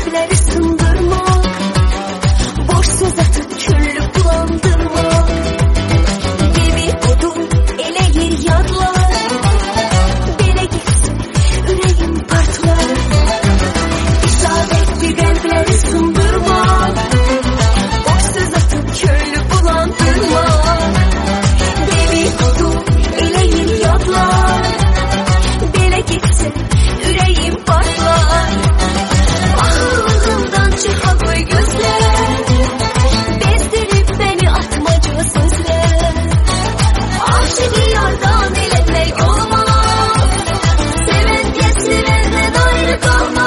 kalpleri sındırmak, boş söz atıp küllü bulandırmak. Dedikodu eleyir yadlar, bele gitsin yüreğim partlar. İsabetli kalpleri sındırmak, boş söz atıp küllü bulandırmak. Dedikodu eleyir yadlar, bele gitsin yüreğim partlar. Ağzımdan çıkan gözler, bezdirip beni atmaca sözler. Aşık yardan eletmek olmaz, seven diye sevenden ayrı kalmaz.